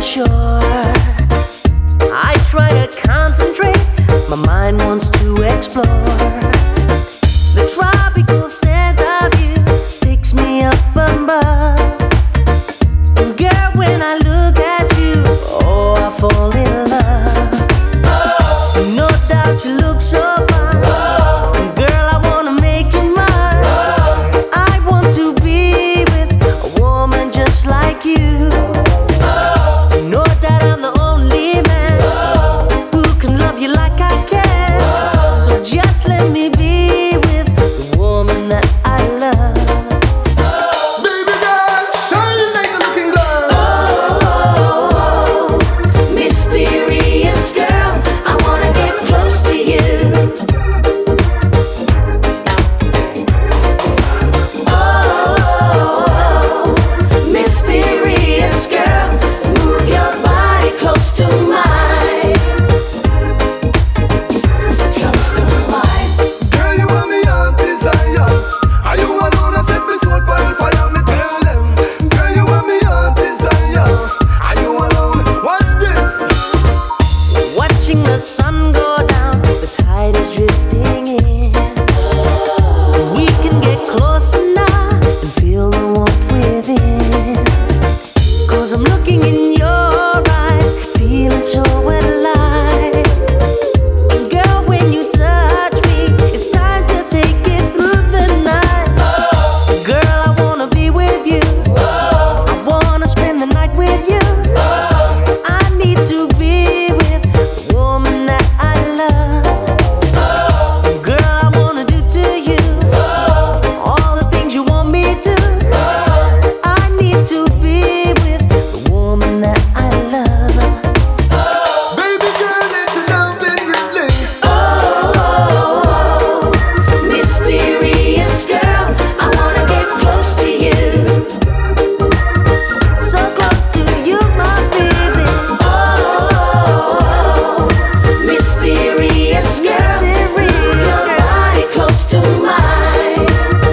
shore. I try to concentrate, my mind wants to explore. The tropical scent of you takes me up above. And girl, when I look at you, oh, I fall in love. No doubt you look so fine. Girl, I wanna make you mine. I want to be with a woman just like you. No doubt I'm the only man who can love you like I can. So just let me be with the woman that I love. Baby girl, shine like a looking glass. Oh, mysterious girl, I wanna get close to you. Oh, mysterious girl, move your body close to mine. Close to mine. Girl, you want me on desire. Are you alone? I set me soul on fire. Me tell them. Girl, you want me on desire. Are you alone? Watch this. Watching the sun go down, the tide is drifting in. We can get closer now and feel the warmth within. 'Cause I'm looking in your eyes, feeling so alive. And girl, when you touch me, it's time to take it through the night. Girl, I wanna be with you. I wanna spend the night with you. I need to be with the woman that I love. Girl, I wanna do to you all the things you want me to. I need to be with the woman that I love. Baby girl, let your love and release. Oh, mysterious girl, I wanna get close to you. So close to you, my baby. Oh, mysterious girl, move your body close to mine.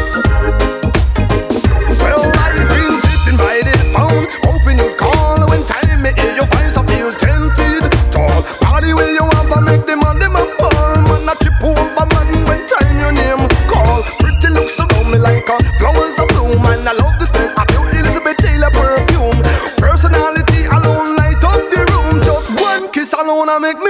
Well, I've been sitting by the phone, hoping you'd call. When time me hear your voice, I feel 10 feet tall. Party where you want to make them on them a ball. Man, I trip over man when time your name call. Pretty looks around me like a flowers a bloom. And I love the smell of your Elizabeth Taylor perfume. Personality alone light up the room. Just one kiss alone I make